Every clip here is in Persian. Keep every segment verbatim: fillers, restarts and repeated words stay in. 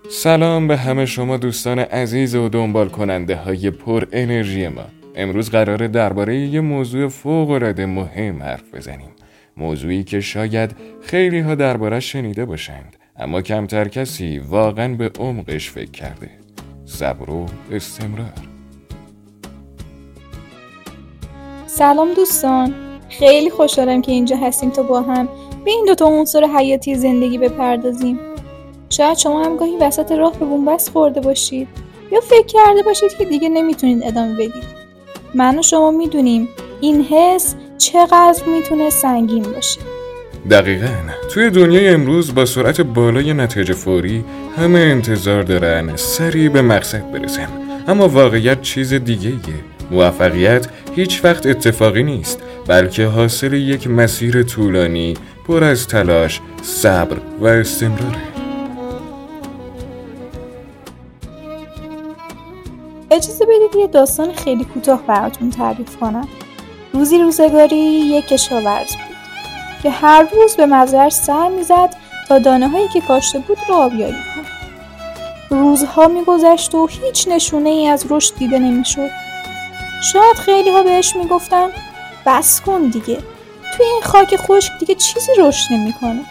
سلام به همه شما دوستان عزیز و دنبال کننده های پر انرژی ما. امروز قراره درباره یه موضوع فوق‌العاده مهم حرف بزنیم. موضوعی که شاید خیلی ها درباره‌اش شنیده باشند، اما کمتر کسی واقعاً به عمقش فکر کرده. صبر و استمرار. سلام دوستان، خیلی خوشحالم که اینجا هستیم تا با هم به این دوتا عنصر حیاتی زندگی بپردازیم. شاید شما هم گاهی وسط راه به بن‌بست خورده باشید یا فکر کرده باشید که دیگه نمیتونید ادامه بدید. من و شما میدونیم این حس چقدر میتونه سنگین باشه. دقیقاً. توی دنیای امروز با سرعت بالای نتایج فوری همه انتظار دارن سریع به مقصد برسن، اما واقعیت چیز دیگه ایه. موفقیت هیچ وقت اتفاقی نیست، بلکه حاصل یک مسیر طولانی پر از تلاش، صبر و استمراره. اجازه بدید یه داستان خیلی کوتاه براتون تعریف کنم. روزی روزگاری یک کشاورز بود که هر روز به مزرعه‌اش سر میزد تا دانه‌هایی که کاشته بود رو آبیاری کنه. روزها میگذشت و هیچ نشونه ای از رشد دیده نمیشد. شاید خیلی ها بهش میگفتن بس کن دیگه، توی این خاک خشک دیگه چیزی رشد نمیکنه.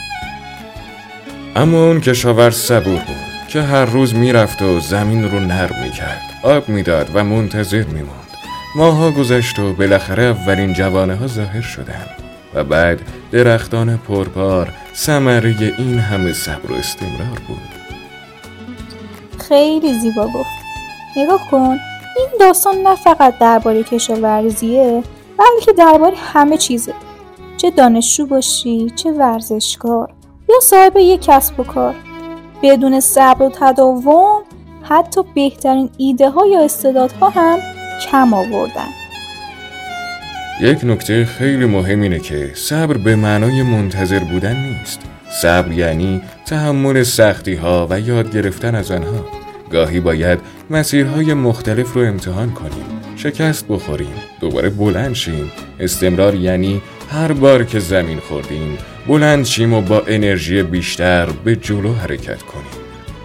اما اون کشاورز صبور بود که هر روز میرفت و زمین رو نرم میکرد، آب میداد و منتظر میموند. ماها گذشت و بالاخره اولین جوانه ها ظاهر شدند و بعد درختان پربار ثمره این همه صبر و استمرار بود. خیلی زیبا گفت. نگاه کن، این داستان نه فقط درباره کشاورزیه، بلکه درباره همه چیزه. چه دانشجو باشی، چه ورزشکار یا صاحب یک کسب و کار، بدون صبر و تداوم حتی بهترین ایده ها یا استعدادها هم کم آوردن. یک نکته خیلی مهم اینه که صبر به معنای منتظر بودن نیست. صبر یعنی تحمل سختی ها و یاد گرفتن از آنها. گاهی باید مسیرهای مختلف رو امتحان کنیم، شکست بخوریم، دوباره بلند شیم. استمرار یعنی هر بار که زمین خوردیم بلند شیم و با انرژی بیشتر به جلو حرکت کنیم.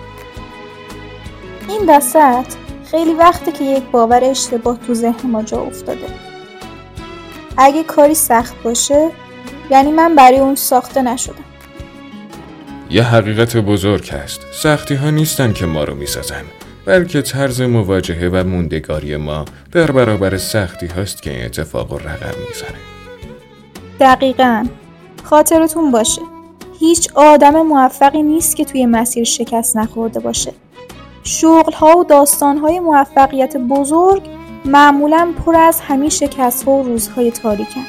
این وسط خیلی وقته که یک باور اشتباه تو ذهن ما جا افتاده. اگه کاری سخت باشه یعنی من برای اون ساخته نشدم. یه حقیقت بزرگ هست، سختی ها نیستن که ما رو میسازن، بلکه طرز مواجهه و موندگاری ما در برابر سختی هاست که این اتفاق رو رقم میزنه. دقیقاً. خاطرتون باشه هیچ آدم موفقی نیست که توی مسیر شکست نخورده باشه. شغل ها و داستان های موفقیت بزرگ معمولاً پر از همین شکست ها و روزهای تاریکن.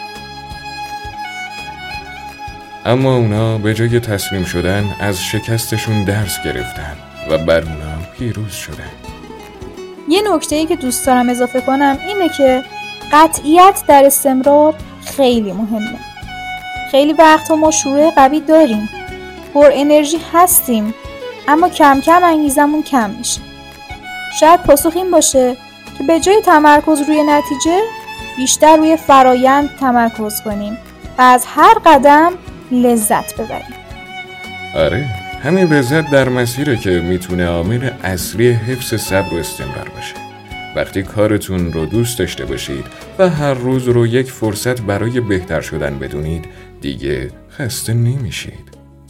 اما اونا به جای تسلیم شدن از شکستشون درس گرفتن و بر اونا پیروز شدن. یه نکته‌ای که دوست دارم اضافه کنم اینه که قطعیت در استمرار خیلی مهمه. خیلی وقتا ما شروع قوی داریم، پر انرژی هستیم، اما کم کم انگیزمون کم میشه. شاید پاسخ این باشه که به جای تمرکز روی نتیجه بیشتر روی فرایند تمرکز کنیم و از هر قدم لذت ببریم. آره، همین لذت در مسیره که میتونه عامل اصلی حفظ صبر و استمرار باشه. وقتی کارتون رو دوست داشته باشید و هر روز رو یک فرصت برای بهتر شدن بدونید، دیگه خسته نمیشید.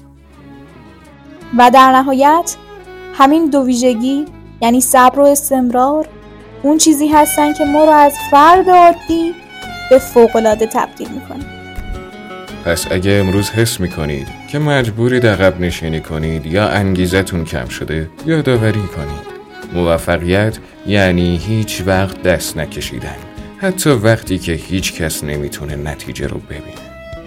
و در نهایت همین دو ویژگی یعنی صبر و استمرار اون چیزی هستن که ما رو از فرد عادی به فوق‌العاده تبدیل میکنه. پس اگه امروز حس میکنید که مجبورید عقب نشینی کنید یا انگیزتون کم شده، یادآوری کنید موفقیت یعنی هیچ وقت دست نکشیدن، حتی وقتی که هیچ کس نمیتونه نتیجه رو ببینه.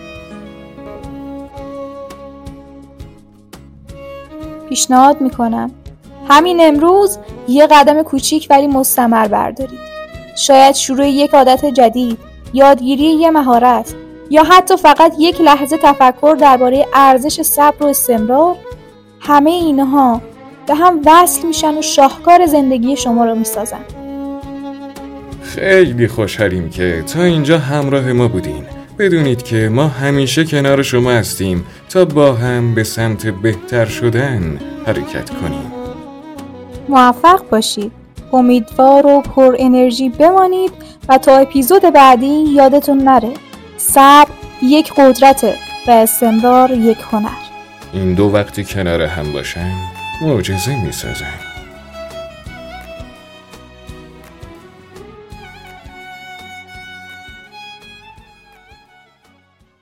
پیشنهاد میکنم همین امروز یه قدم کوچیک ولی مستمر بردارید. شاید شروع یک عادت جدید، یادگیری یه مهارت یا حتی فقط یک لحظه تفکر درباره ارزش صبر و استمرار، همه اینها به هم وصل میشن و شاهکار زندگی شما رو میسازن. خیلی خوشحالیم که تا اینجا همراه ما بودین. بدونید که ما همیشه کنار شما هستیم تا با هم به سمت بهتر شدن حرکت کنیم. موفق باشید. امیدوار و پر انرژی بمانید و تا اپیزود بعدی یادتون نره صبر یک قدرته و استمرار یک هنر. این دو وقتی کنار هم باشن معجزه میسازن.